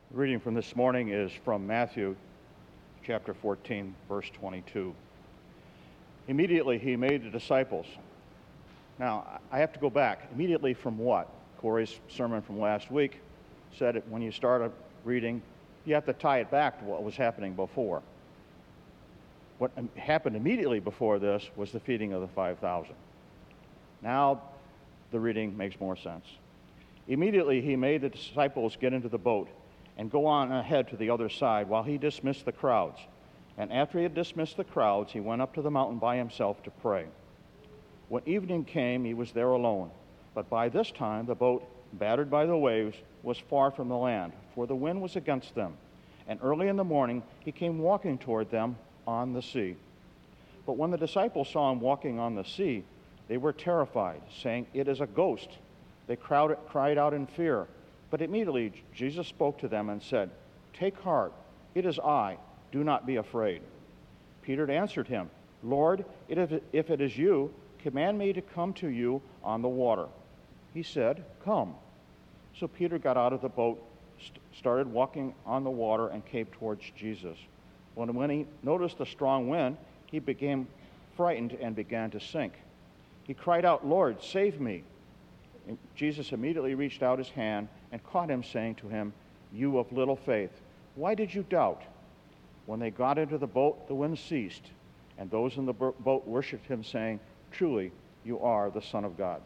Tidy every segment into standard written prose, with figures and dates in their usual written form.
The reading from this morning is from Matthew chapter 14, verse 22. Immediately he made the disciples. Now, I have to go back. Immediately from what? Corey's sermon from last week said it when you start a reading, you have to tie it back to what was happening before. What happened immediately before this was the feeding of the 5,000. Now the reading makes more sense. Immediately he made the disciples get into the boat and go on ahead to the other side while he dismissed the crowds. And after he had dismissed the crowds, he went up to the mountain by himself to pray. When evening came, he was there alone. But by this time the boat, battered by the waves, was far from the land, for the wind was against them. And early in the morning he came walking toward them on the sea. But when the disciples saw him walking on the sea, they were terrified, saying, "It is a ghost." They cried out in fear. But immediately Jesus spoke to them and said, "Take heart, it is I, do not be afraid." Peter answered him, "Lord, if it is you, command me to come to you on the water." He said, "Come." So Peter got out of the boat, started walking on the water, and came towards Jesus. When he noticed a strong wind, he became frightened and began to sink. He cried out, "Lord, save me." And Jesus immediately reached out his hand and caught him, saying to him, "You of little faith, why did you doubt?" When they got into the boat, the wind ceased, and those in the boat worshipped him, saying, "Truly, you are the Son of God."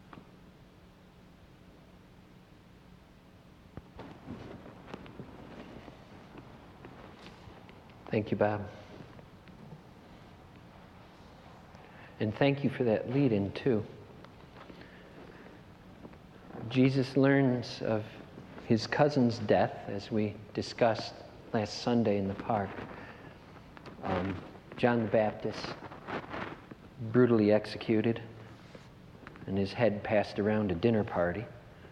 Thank you, Bob. And thank you for that lead-in, too. Jesus learns of his cousin's death, as we discussed last Sunday in the park. John the Baptist, brutally executed, and his head passed around a dinner party.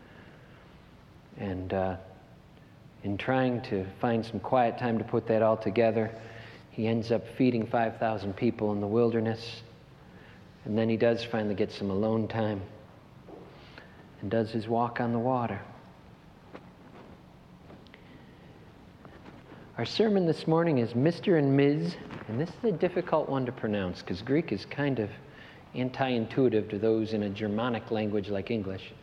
And in trying to find some quiet time to put that all together, he ends up feeding 5,000 people in the wilderness. And then he does finally get some alone time and does his walk on the water. Our sermon this morning is Mr. and Ms., and this is a difficult one to pronounce because Greek is kind of anti-intuitive to those in a Germanic language like English.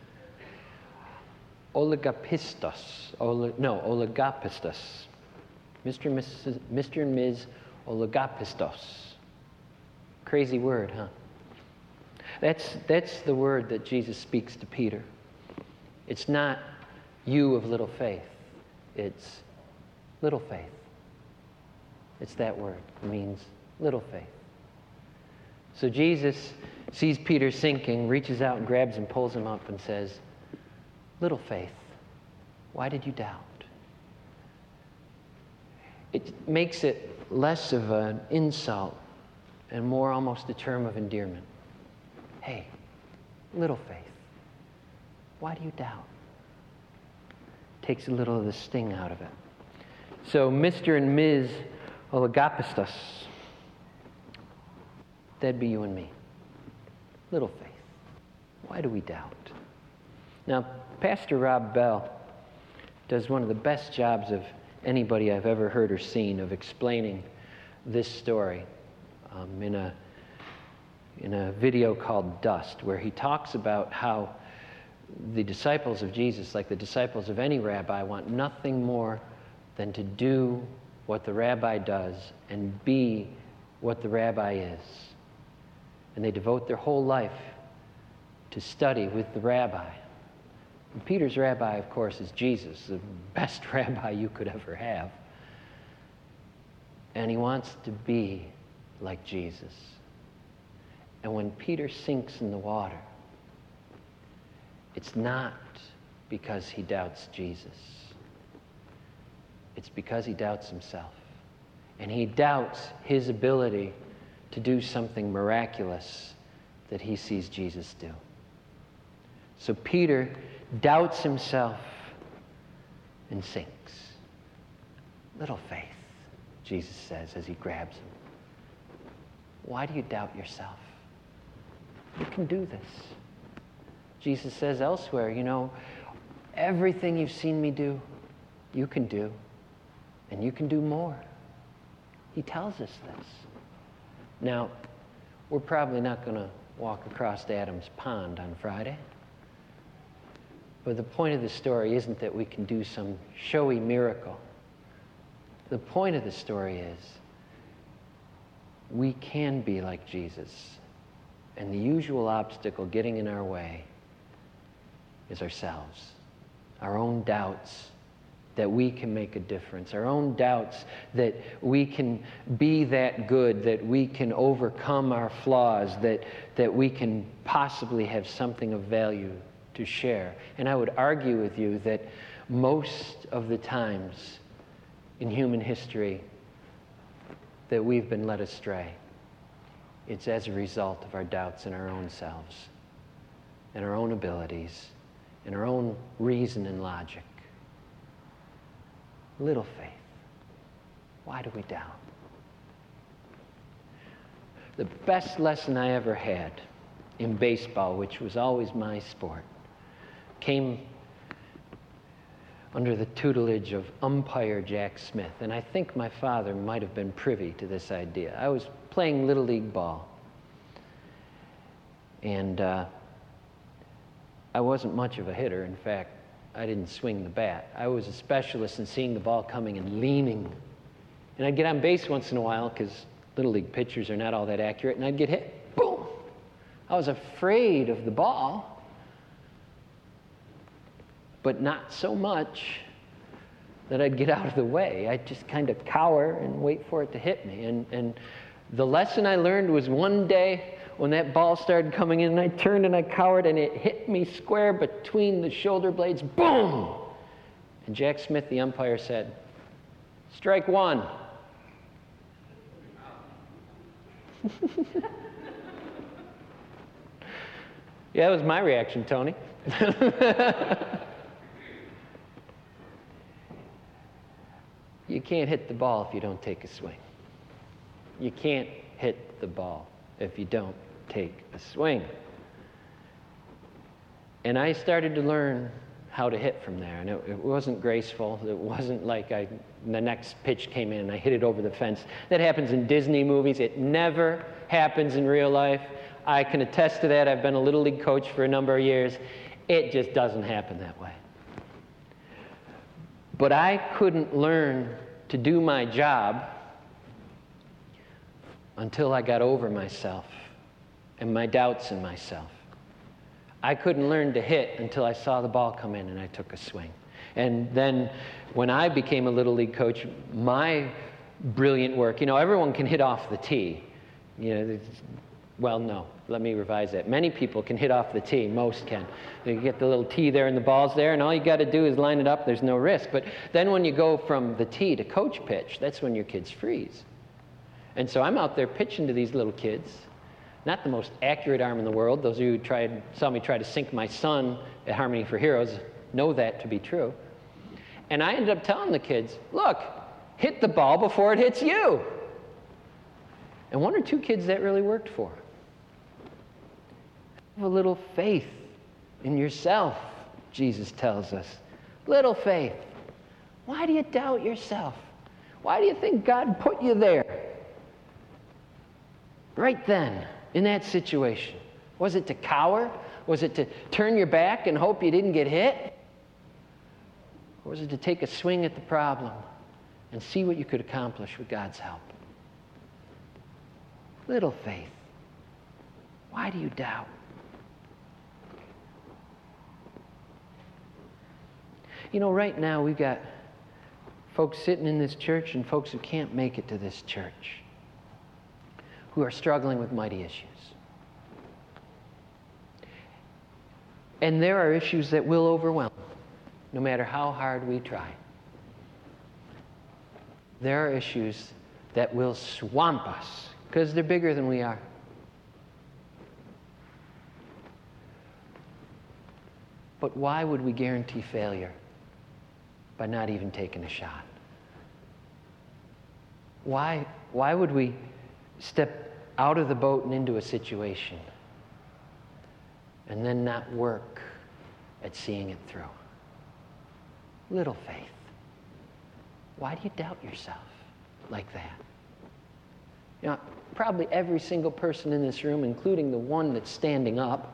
Oligopistos. Oligopistos. Mr. and Ms. Oligopistos. Crazy word, huh? That's the word that Jesus speaks to Peter. It's not you of little faith. It's little faith. It's that word. It means little faith. So Jesus sees Peter sinking, reaches out and grabs him, pulls him up and says, "Little faith, why did you doubt?" It makes it less of an insult and more almost a term of endearment. Hey, little faith, why do you doubt? Takes a little of the sting out of it. So Mr. and Ms. Oligopistos, that'd be you and me. Little faith, why do we doubt? Now, Pastor Rob Bell does one of the best jobs of anybody I've ever heard or seen of explaining this story in a video called Dust, where he talks about how the disciples of Jesus, like the disciples of any rabbi, want nothing more than to do what the rabbi does and be what the rabbi is. And they devote their whole life to study with the rabbi. And Peter's rabbi, of course, is Jesus, the best rabbi you could ever have. And he wants to be like Jesus. And when Peter sinks in the water, it's not because he doubts Jesus. It's because he doubts himself. And he doubts his ability to do something miraculous that he sees Jesus do. So Peter doubts himself and sinks. Little faith, Jesus says as he grabs him. Why do you doubt yourself? You can do this. Jesus says elsewhere, everything you've seen me do, you can do, and you can do more. He tells us this. Now, we're probably not going to walk across Adam's pond on Friday. But the point of the story isn't that we can do some showy miracle. The point of the story is we can be like Jesus. And the usual obstacle getting in our way is ourselves, our own doubts that we can make a difference, our own doubts that we can be that good, that we can overcome our flaws, that we can possibly have something of value to share. And I would argue with you that most of the times in human history that we've been led astray, it's as a result of our doubts in our own selves and our own abilities and our own reason and logic. Little faith. Why do we doubt? The best lesson I ever had in baseball, which was always my sport, came under the tutelage of umpire Jack Smith. And I think my father might have been privy to this idea. I was playing Little League ball. And I wasn't much of a hitter. In fact, I didn't swing the bat. I was a specialist in seeing the ball coming and leaning. And I'd get on base once in a while because Little League pitchers are not all that accurate, and I'd get hit. Boom! I was afraid of the ball, but not so much that I'd get out of the way. I'd just kind of cower and wait for it to hit me. And the lesson I learned was one day when that ball started coming in, and I turned and I cowered, and it hit me square between the shoulder blades. Boom! And Jack Smith, the umpire, said, "Strike one." Yeah, that was my reaction, Tony. You can't hit the ball if you don't take a swing. You can't hit the ball if you don't take a swing. And I started to learn how to hit from there. And it wasn't graceful. It wasn't like the next pitch came in and I hit it over the fence. That happens in Disney movies. It never happens in real life. I can attest to that. I've been a Little League coach for a number of years. It just doesn't happen that way. But I couldn't learn to do my job until I got over myself and my doubts in myself. I couldn't learn to hit until I saw the ball come in and I took a swing. And then when I became a Little League coach, my brilliant work, everyone can hit off the tee. Well, no, let me revise that. Many people can hit off the tee, most can. You get the little tee there and the ball's there, and all you got to do is line it up, there's no risk. But then when you go from the tee to coach pitch, that's when your kids freeze. And so I'm out there pitching to these little kids. Not the most accurate arm in the world. Those of you who saw me try to sink my son at Harmony for Heroes know that to be true. And I ended up telling the kids, look, hit the ball before it hits you. And one or two kids that really worked for. Have a little faith in yourself, Jesus tells us. Little faith. Why do you doubt yourself? Why do you think God put you there? Right then, in that situation. Was it to cower? Was it to turn your back and hope you didn't get hit? Or was it to take a swing at the problem and see what you could accomplish with God's help? Little faith. Why do you doubt? Right now we've got folks sitting in this church and folks who can't make it to this church, who are struggling with mighty issues. And there are issues that will overwhelm, no matter how hard we try. There are issues that will swamp us, because they're bigger than we are. But why would we guarantee failure by not even taking a shot? Why would we step out of the boat and into a situation and then not work at seeing it through? Little faith. Why do you doubt yourself like that? You know, probably every single person in this room, including the one that's standing up,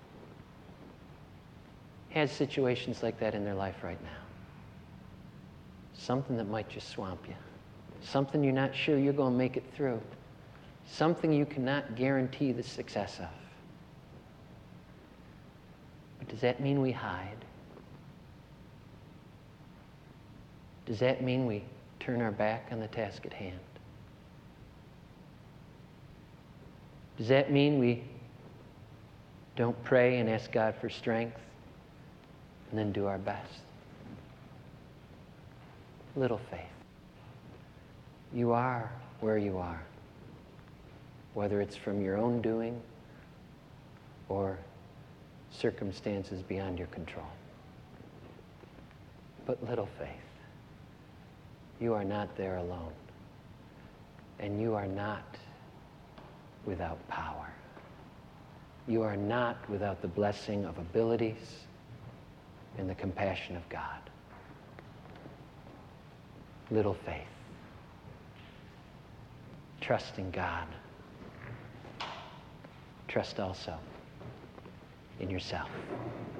has situations like that in their life right now. Something that might just swamp you. Something you're not sure you're going to make it through. Something you cannot guarantee the success of. But does that mean we hide? Does that mean we turn our back on the task at hand? Does that mean we don't pray and ask God for strength and then do our best? Little faith. You are where you are, whether it's from your own doing or circumstances beyond your control. But little faith. You are not there alone. And you are not without power. You are not without the blessing of abilities and the compassion of God. Little faith. Trust in God. Trust also in yourself.